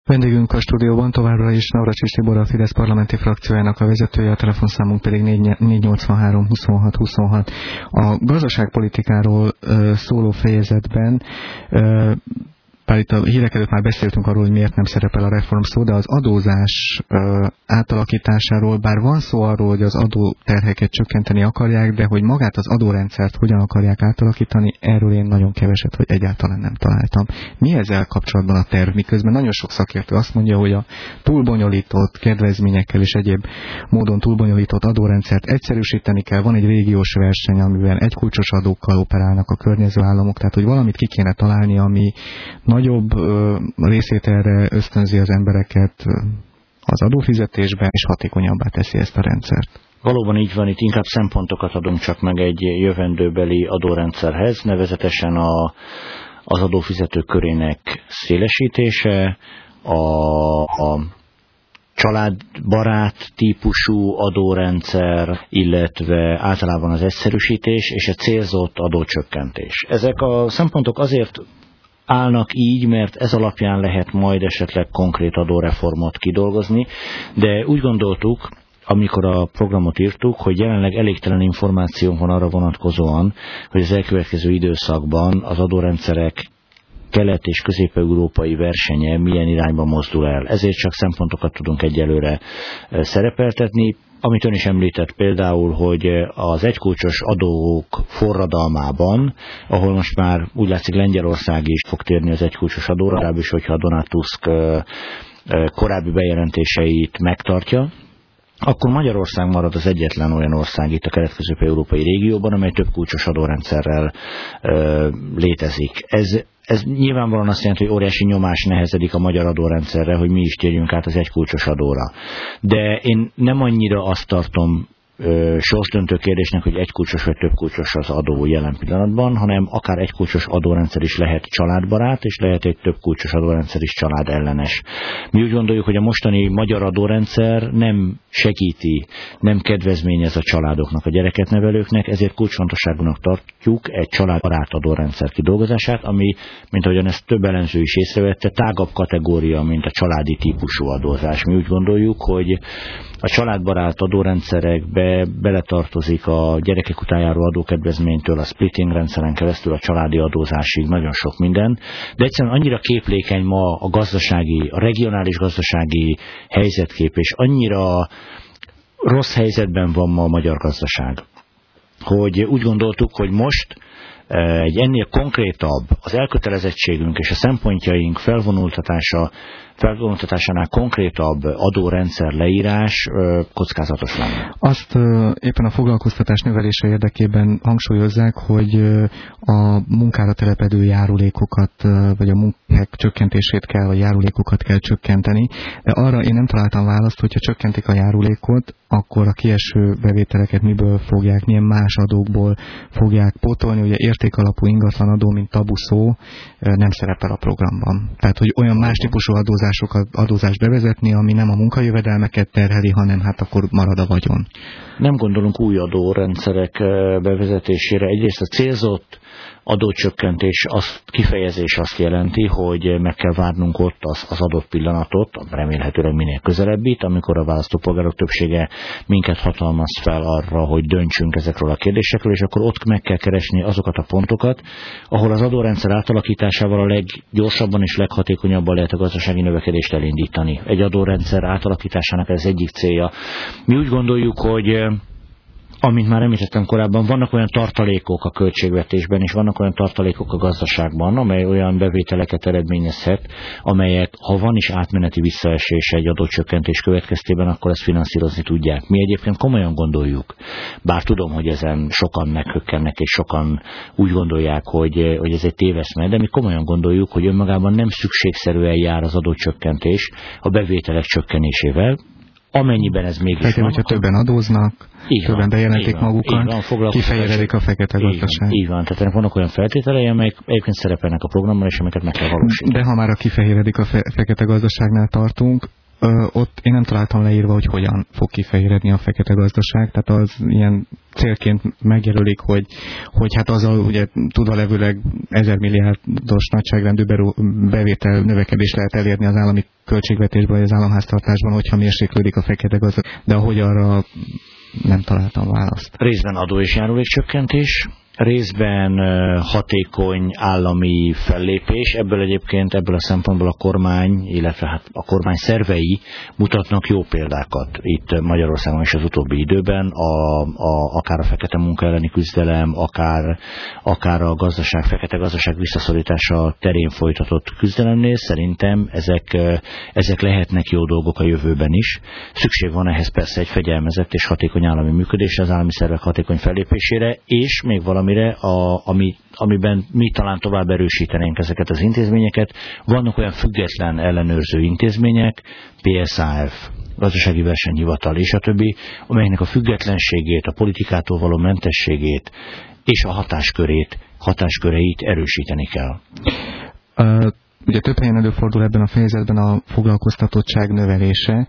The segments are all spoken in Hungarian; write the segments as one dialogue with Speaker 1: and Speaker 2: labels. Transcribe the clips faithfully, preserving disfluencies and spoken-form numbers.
Speaker 1: Vendégünk a stúdióban továbbra is Navracsics Tibor, a Fidesz parlamenti frakciójának a vezetője, a telefonszámunk pedig négy nyolcvanhárom huszonhat huszonhat. A gazdaságpolitikáról uh, szóló fejezetben uh, bár itt a hírek előtt már beszéltünk arról, hogy miért nem szerepel a reform szó, de az adózás ö, átalakításáról, bár van szó arról, hogy az adóterheket csökkenteni akarják, de hogy magát az adórendszert hogyan akarják átalakítani, erről én nagyon keveset, vagy egyáltalán nem találtam. Mi ezzel kapcsolatban a terv, miközben nagyon sok szakértő azt mondja, hogy a túlbonyolított kedvezményekkel és egyéb módon túlbonyolított adórendszert egyszerűsíteni kell, van egy régiós verseny, amiben egykulcsos adókkal operálnak a környező államok, tehát hogy valamit ki kéne találni, ami nagyobb ö, részételre ösztönzi az embereket az adófizetésben, és hatékonyabbá teszi ezt a rendszert.
Speaker 2: Valóban így van, itt inkább szempontokat adunk csak meg egy jövendőbeli adórendszerhez, nevezetesen a, az adófizetők körének szélesítése, a, a családbarát típusú adórendszer, illetve általában az egyszerűsítés és a célzott adócsökkentés. Ezek a szempontok azért állnak így, mert ez alapján lehet majd esetleg konkrét adóreformot kidolgozni, de úgy gondoltuk, amikor a programot írtuk, hogy jelenleg elégtelen információnk van arra vonatkozóan, hogy az elkövetkező időszakban az adórendszerek kelet- és közép-európai versenye milyen irányba mozdul el. Ezért csak szempontokat tudunk egyelőre szerepeltetni. Amit ön is említett például, hogy az egykulcsos adók forradalmában, ahol most már úgy látszik Lengyelország is fog térni az egykulcsos adóra, legalábbis hogyha Donald Tusk korábbi bejelentéseit megtartja, akkor Magyarország marad az egyetlen olyan ország itt a kelet-közép-európai régióban, amely több kulcsos adórendszerrel ö, létezik. Ez, ez nyilvánvalóan azt jelenti, hogy óriási nyomás nehezedik a magyar adórendszerre, hogy mi is térjünk át az egykulcsos adóra. De én nem annyira azt tartom ö, sorsdöntő kérdésnek, hogy egykulcsos vagy többkulcsos az adó jelen pillanatban, hanem akár egykulcsos adórendszer is lehet családbarát, és lehet egy többkulcsos adórendszer is családellenes. Mi úgy gondoljuk, hogy a mostani magyar adórendszer nem segíti, nem kedvezményez a családoknak, a gyereket nevelőknek, ezért kulcsfontosságúnak tartjuk egy családbarát adórendszer kidolgozását, ami, mint ahogyan ezt több elemző is észrevette, tágabb kategória, mint a családi típusú adózás. Mi úgy gondoljuk, hogy a családbarát adórendszerekbe beletartozik a gyerekek után járó adókedvezménytől a splitting rendszeren keresztül a családi adózásig nagyon sok minden, de egyszerűen annyira képlékeny ma a gazdasági, a regionális gazdasági helyzetkép, és annyira rossz helyzetben van ma a magyar gazdaság, hogy úgy gondoltuk, hogy most egy ennél konkrétabb az elkötelezettségünk és a szempontjaink felvonultatása, felvonultatásánál konkrétabb adórendszer leírás kockázatos lenne.
Speaker 1: Azt éppen a foglalkoztatás növelése érdekében hangsúlyozzák, hogy a munkára telepedő járulékokat, vagy a munkák csökkentését kell, vagy járulékokat kell csökkenteni, de arra én nem találtam választ, hogyha csökkentik a járulékot, akkor a kieső bevételeket miből fogják, milyen más adókból fogják pótolni. Ugye értékalapú ingatlanadó, mint tabu szó, nem szerepel a programban. Tehát, hogy olyan más típusú adózásokat, adózást bevezetni, ami nem a munkajövedelmeket terheli, hanem hát akkor marad a vagyon.
Speaker 2: Nem gondolunk új adórendszerek bevezetésére. Egyrészt a célzott adócsökkentés az, kifejezés azt jelenti, hogy meg kell várnunk ott az, az adott pillanatot, remélhetőleg minél közelebbit, amikor a választópolgárok többsége minket hatalmaz fel arra, hogy döntsünk ezekről a kérdésekről, és akkor ott meg kell keresni azokat a pontokat, ahol az adórendszer átalakításával a leggyorsabban és leghatékonyabban lehet a gazdasági növekedést elindítani. Egy adórendszer átalakításának ez egyik célja. Mi úgy gondoljuk, hogy amint már említettem korábban, vannak olyan tartalékok a költségvetésben, és vannak olyan tartalékok a gazdaságban, amely olyan bevételeket eredményezhet, amelyek, ha van is átmeneti visszaesés egy adócsökkentés következtében, akkor ezt finanszírozni tudják. Mi egyébként komolyan gondoljuk, bár tudom, hogy ezen sokan meghökkennek, és sokan úgy gondolják, hogy, hogy ez egy téveszme, de mi komolyan gondoljuk, hogy önmagában nem szükségszerűen jár az adócsökkentés a bevételek csökkenésével, amennyiben ez mégis
Speaker 1: Tehát,
Speaker 2: van.
Speaker 1: hogyha többen adóznak,
Speaker 2: így
Speaker 1: többen bejelentik magukat, kifejezedik a fekete gazdaság.
Speaker 2: Így van, tehát vannak olyan feltételei, amelyek egyébként szerepelnek a programban, és amelyeket meg kell valósítani.
Speaker 1: De ha már a kifejezedik a fe- fekete gazdaságnál tartunk, ö, ott én nem találtam leírva, hogy hogyan fog kifehéredni a fekete gazdaság, tehát az ilyen célként megjelölik, hogy, hogy hát azzal ugye tudva levőleg ezer milliárdos nagyságrendű bevétel növekedés lehet elérni az állami költségvetésben, vagy az államháztartásban, hogyha mérséklődik a fekete gazdaság, de ahogy arra nem találtam választ.
Speaker 2: Részben adó és járulékcsökkentés, részben hatékony állami fellépés, ebből egyébként ebből a szempontból a kormány, illetve hát a kormány szervei mutatnak jó példákat itt Magyarországon is az utóbbi időben, a, a, akár a fekete munka elleni küzdelem, akár, akár a gazdaság, fekete gazdaság visszaszorítása terén folytatott küzdelemnél. Szerintem ezek, ezek lehetnek jó dolgok a jövőben is. Szükség van ehhez persze egy fegyelmezett és hatékony állami működésre, az állami szervek hatékony fellépésére, és még valami amire, a, ami, amiben mi talán tovább erősítenénk ezeket az intézményeket. Vannak olyan független ellenőrző intézmények, pé es á ef, Gazdasági Versenyhivatal és a többi, amelynek a függetlenségét, a politikától való mentességét és a hatáskörét, hatásköreit erősíteni kell.
Speaker 1: Uh... Ugye több helyen előfordul ebben a fejezetben a foglalkoztatottság növelése,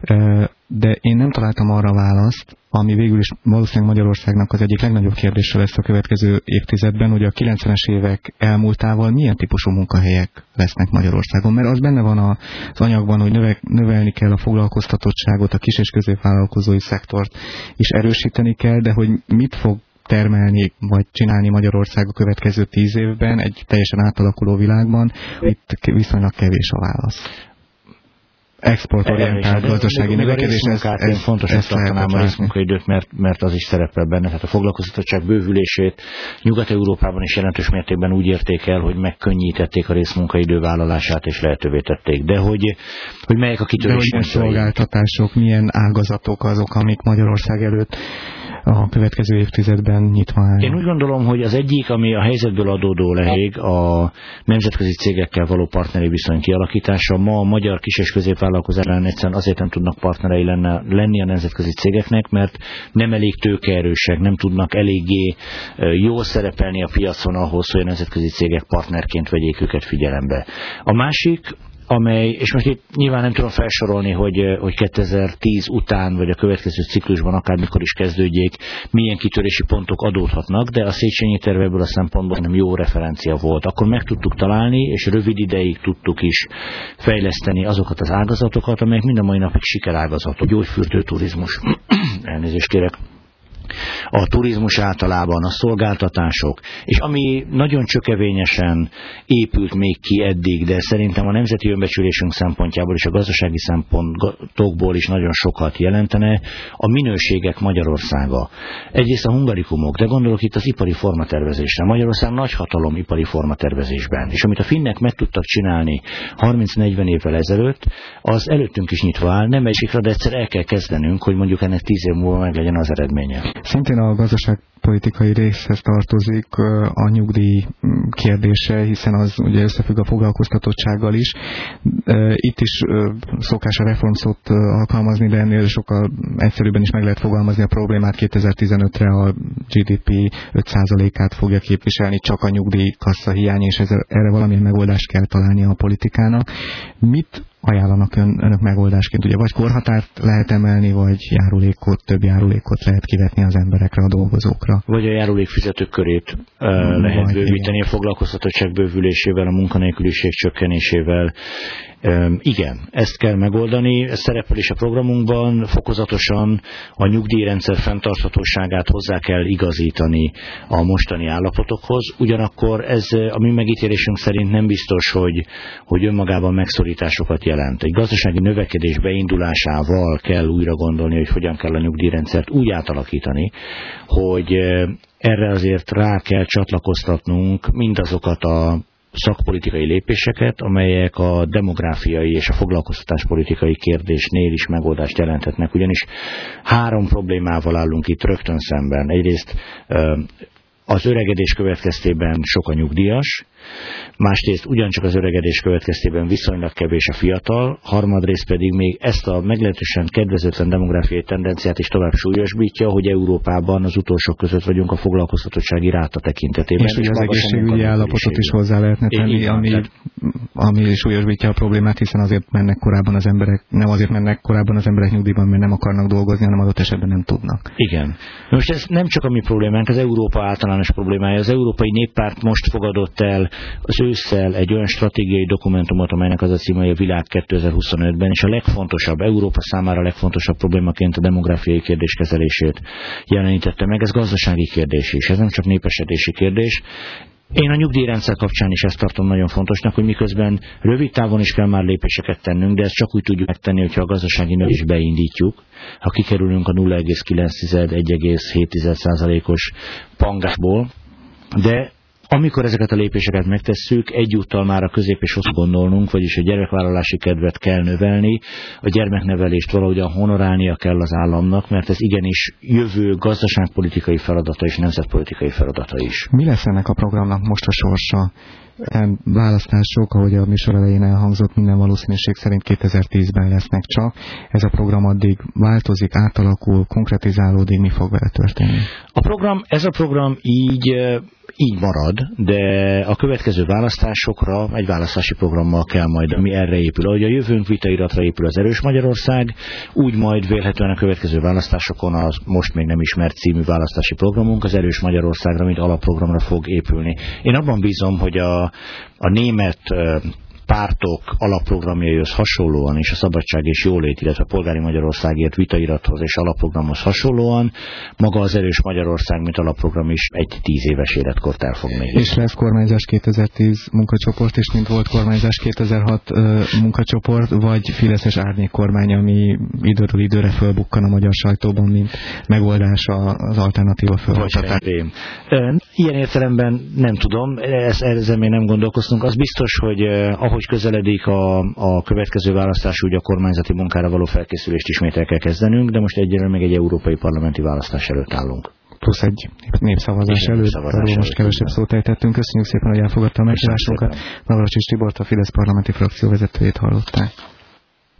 Speaker 1: de én nem találtam arra választ, ami végül is valószínűleg Magyarországnak az egyik legnagyobb kérdése lesz a következő évtizedben, hogy a kilencvenes évek elmúltával milyen típusú munkahelyek lesznek Magyarországon. Mert az benne van az anyagban, hogy növe, növelni kell a foglalkoztatottságot, a kis- és középvállalkozói szektort is erősíteni kell, de hogy mit fog termelni, vagy csinálni Magyarország a következő tíz évben, egy teljesen átalakuló világban, itt viszonylag kevés a válasz. Exportorientált gazdasági növekedés, ez, ez
Speaker 2: fontosan tartanám a részmunkaidőt, mert, mert az is szerepel benne. Tehát a foglalkoztatottság bővülését Nyugat-Európában is jelentős mértékben úgy érték el, hogy megkönnyítették a részmunkaidő vállalását és lehetővé tették. De hogy, hogy melyek a kitörés
Speaker 1: pontjai? Szolgáltatások, milyen ágazatok azok, amik Magyarország előtt a következő évtizedben nyitva áll.
Speaker 2: Én úgy gondolom, hogy az egyik, ami a helyzetből adódó lehég, a nemzetközi cégekkel való partneri viszony kialakítása. Ma a magyar kis- és középvállalkozásán egyszerűen azért nem tudnak partnerei lenne, lenni a nemzetközi cégeknek, mert nem elég tőkeerősek, nem tudnak eléggé jól szerepelni a piacon ahhoz, hogy a nemzetközi cégek partnerként vegyék őket figyelembe. A másik, amely, és most itt nyilván nem tudom felsorolni, hogy, hogy kétezer-tíz után, vagy a következő ciklusban akármikor is kezdődjék, milyen kitörési pontok adódhatnak, de a Széchenyi terv ebből a szempontból nem jó referencia volt. Akkor meg tudtuk találni, és rövid ideig tudtuk is fejleszteni azokat az ágazatokat, amelyek mind a mai napig sikerágazatok. Gyógyfürdő turizmus. Elnézést kérek. A turizmus általában, a szolgáltatások, és ami nagyon csökevényesen épült még ki eddig, de szerintem a nemzeti önbecsülésünk szempontjából és a gazdasági szempontokból is nagyon sokat jelentene, a minőségek Magyarországa. Egyrészt a hungarikumok, de gondolok itt az ipari formatervezésre. Magyarország nagy hatalom ipari formatervezésben, és amit a finnek meg tudtak csinálni harminc-negyven évvel ezelőtt, az előttünk is nyitva áll, nem egyikre, de egyszer el kell kezdenünk, hogy mondjuk ennek tíz év múlva meg legyen az eredménye.
Speaker 1: Szintén a gazdaságpolitikai részhez tartozik a nyugdíj kérdése, hiszen az ugye összefügg a foglalkoztatottsággal is. Itt is szokás a reformszót alkalmazni, de ennél sokkal egyszerűbben is meg lehet fogalmazni a problémát. kétezer-tizenötre a gé dé pé öt százalékát fogja képviselni csak a nyugdíjkassa hiány, és erre valamilyen megoldást kell találni a politikának. Mit ajánlanak ön, önök megoldásként? Ugye vagy korhatárt lehet emelni, vagy járulékot, több járulékot lehet kivetni az emberekre, a dolgozókra.
Speaker 2: Vagy a járulékfizetők körét uh, lehet vagy, bővíteni igen. A foglalkoztatottság bővülésével, a munkanélküliség csökkenésével. Um, igen, ezt kell megoldani, ez szerepel is a programunkban, fokozatosan a nyugdíjrendszer fenntarthatóságát hozzá kell igazítani a mostani állapotokhoz, ugyanakkor ez a mi megítélésünk szerint nem biztos, hogy, hogy önmagában megszorításokat jelent. Egy gazdasági növekedés beindulásával kell újra gondolni, hogy hogyan kell a nyugdíjrendszert úgy átalakítani, hogy erre azért rá kell csatlakoztatnunk mindazokat a szakpolitikai lépéseket, amelyek a demográfiai és a foglalkoztatáspolitikai kérdésnél is megoldást jelenthetnek. Ugyanis három problémával állunk itt rögtön szemben. Egyrészt az öregedés következtében sok a nyugdíjas, másrészt ugyancsak az öregedés következtében viszonylag kevés a fiatal, harmadrészt pedig még ezt a meglehetősen kedvezőtlen demográfiai tendenciát is tovább súlyosbítja, hogy Európában az utolsók között vagyunk a foglalkoztatottsági ráta tekintetében.
Speaker 1: És, és ugye az egészségügyi állapotot is hozzá lehetne tenni, ami, ami súlyosbítja a problémát, hiszen azért mennek korábban az emberek, nem azért mennek korábban az emberek nyugdíjban, mert nem akarnak dolgozni, hanem adott esetben nem tudnak.
Speaker 2: Igen. Most ez nem csak a mi problémánk, az Európa általános problémája. Az Európai Néppárt most fogadott el az ősszel egy olyan stratégiai dokumentumot, amelynek az a címe, hogy a világ kétezer-huszonötben, és a legfontosabb, Európa számára a legfontosabb problémaként a demográfiai kérdés kezelését jelenítette meg. Ez gazdasági kérdés is, ez nem csak népesedési kérdés. Én a nyugdíjrendszer kapcsán is ezt tartom nagyon fontosnak, hogy miközben rövid távon is kell már lépéseket tennünk, de ezt csak úgy tudjuk megtenni, hogyha a gazdasági növekedést beindítjuk, ha kikerülünk a nulla egész kilenc - egy egész hét százalékos pangásból, de amikor ezeket a lépéseket megtesszük, egyúttal már a közép és hosszú gondolnunk, vagyis a gyerekvállalási kedvet kell növelni, a gyermeknevelést valahogyan honorálnia kell az államnak, mert ez igenis jövő gazdaságpolitikai feladata és nemzetpolitikai feladata is.
Speaker 1: Mi lesz ennek a programnak most a sorsa? Választások, ahogy a műsor elején elhangzott, minden valószínűség szerint kétezer-tízben lesznek csak. Ez a program addig változik, átalakul, konkretizálódik, mi fog vele történni?
Speaker 2: A program, ez a program így, így marad, de a következő választásokra egy választási programmal kell majd, ami erre épül. Ahogy a jövőnk vitairatra épül az Erős Magyarország, úgy majd vélhetően a következő választásokon az most még nem ismert című választási programunk az Erős Magyarországra, mint alapprogramra fog épülni. Én abban bízom, hogy a a német pártok alapprogramjaihoz hasonlóan és a Szabadság és Jólét, illetve a Polgári Magyarországért vitairathoz és alapprogramhoz hasonlóan maga az Erős Magyarország, mint alapprogram is egy tíz éves életkort el fog még.
Speaker 1: És lesz kormányzás kétezer-tíz munkacsoport is, mint volt kormányzás kétezer-hat uh, munkacsoport, vagy fideszes árnyékkormány, ami időről időre fölbukkan a magyar sajtóban, mint megoldás az alternatíva fölmutatás.
Speaker 2: Ilyen értelemben nem tudom, ezzel még nem gondolkoztunk. Az biztos, hogy ahogy közeledik a, a következő választás, úgy a kormányzati munkára való felkészülést ismét el kell kezdenünk, de most egyelőre még egy európai parlamenti választás előtt állunk.
Speaker 1: Plusz egy népszavazás előtt, népszavazás arról most kevesebb szót ejtettünk. Köszönjük szépen, hogy elfogadta a meghívásunkat. Navracsics Tibort, a Fidesz parlamenti frakció vezetőjét hallották.